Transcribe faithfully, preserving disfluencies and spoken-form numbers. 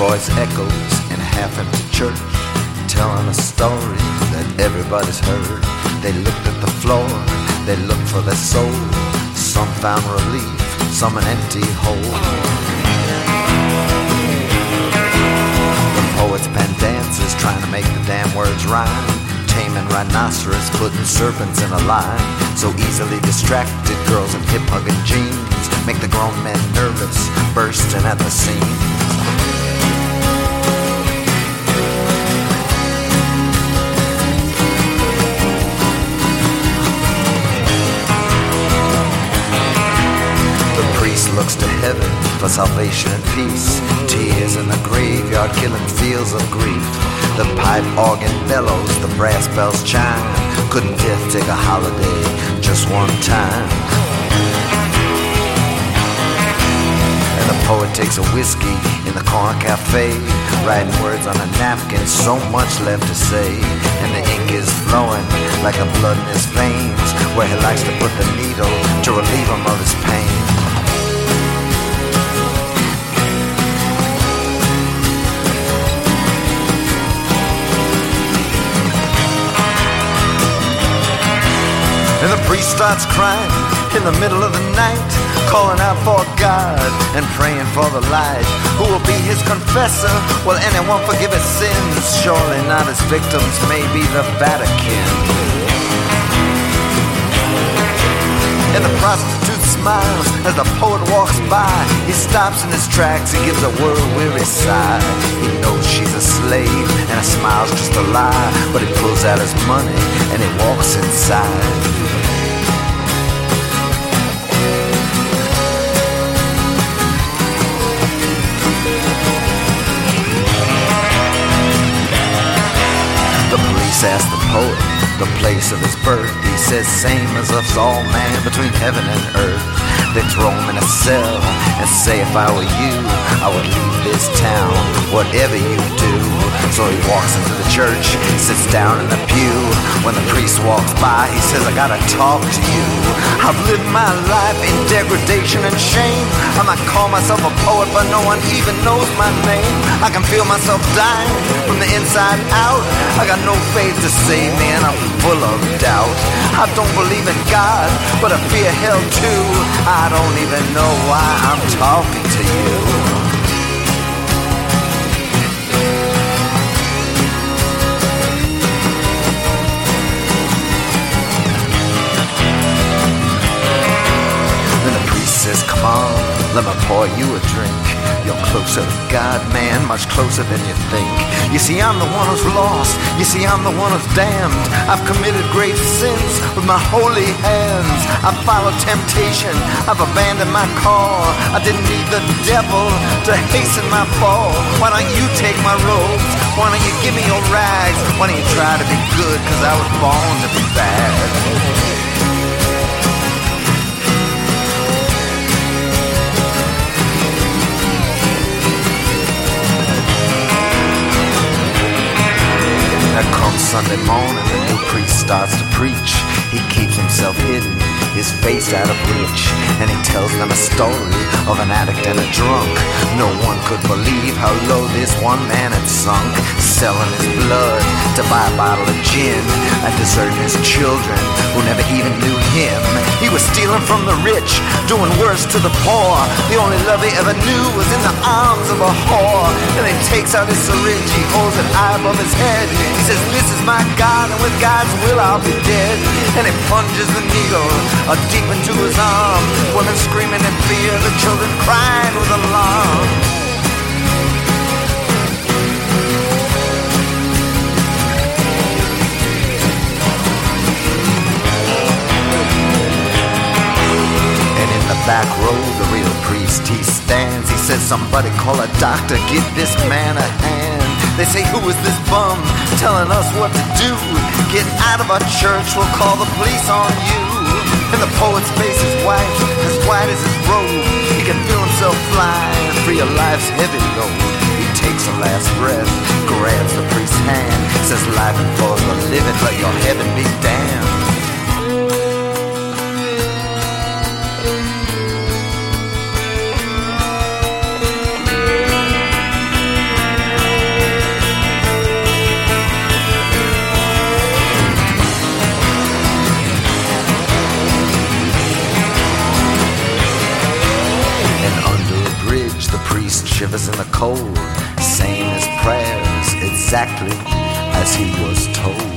voice echoes in a half-empty church, telling a story that everybody's heard. They looked at the floor, they looked for their soul. Some found relief, some an empty hole. The poet's pen dances, trying to make the damn words rhyme. Taming rhinoceros, putting serpents in a line. So easily distracted, girls in hip-hugging jeans make the grown men nervous, bursting at the seams. Looks to heaven for salvation and peace. Tears in the graveyard, killing fields of grief. The pipe organ bellows, the brass bells chime. Couldn't death take a holiday just one time? And the poet takes a whiskey in the corner cafe, writing words on a napkin, so much left to say. And the ink is flowing like the blood in his veins, where he likes to put the needle to relieve him of his pain. And the priest starts crying in the middle of the night, calling out for God and praying for the light. Who will be his confessor? Will anyone forgive his sins? Surely not his victims, maybe the Vatican. And the prostitute smiles as the poet walks by. He stops in his tracks, he gives a world-weary sigh. He knows she's a slave and her smile's just a lie, but he pulls out his money and he walks inside. Asked the poet the place of his birth. He says, same as us all, man, between heaven and earth. They throw him in a cell and say, if I were you, I would leave this town, whatever you do. So he walks into the church, sits down in the pew. When the priest walks by, he says, I gotta talk to you. I've lived my life in degradation and shame. I might call myself a poet, but no one even knows my name. I can feel myself dying from the inside out. I got no faith to save me and I'm full of doubt. I don't believe in God, but I fear hell too. I don't even know why I'm talking to you. Says, come on, let me pour you a drink. You're closer to God, man, much closer than you think. You see, I'm the one who's lost. You see, I'm the one who's damned. I've committed great sins with my holy hands. I've followed temptation. I've abandoned my call. I didn't need the devil to hasten my fall. Why don't you take my robes? Why don't you give me your rags? Why don't you try to be good, cause I was born to be bad. Comes Sunday morning, the new priest starts to preach. He keeps himself hidden, his face out of reach, and he tells them a story of an addict and a drunk. No one could believe how low this one man had sunk, selling his blood to buy a bottle of gin and deserting his children who never even knew him. He was stealing from the rich, doing worse to the poor. The only love he ever knew was in the arms of a whore. Then he takes out his syringe, he holds it high above his head. He says, this is my God, and with God's will I'll be dead. And he plunges the needle uh, deep into his arm. Women screaming in fear, the children crying with alarm. Back row, the real priest, he stands. He says, somebody call a doctor, give this man a hand. They say, who is this bum telling us what to do? Get out of our church, we'll call the police on you. And the poet's face is white, as white as his robe. He can feel himself flying, free of life's heavy load. He takes a last breath, grabs the priest's hand, says, life and for the living, let your heaven be damned. shivers in the cold, saying his prayers exactly as he was told.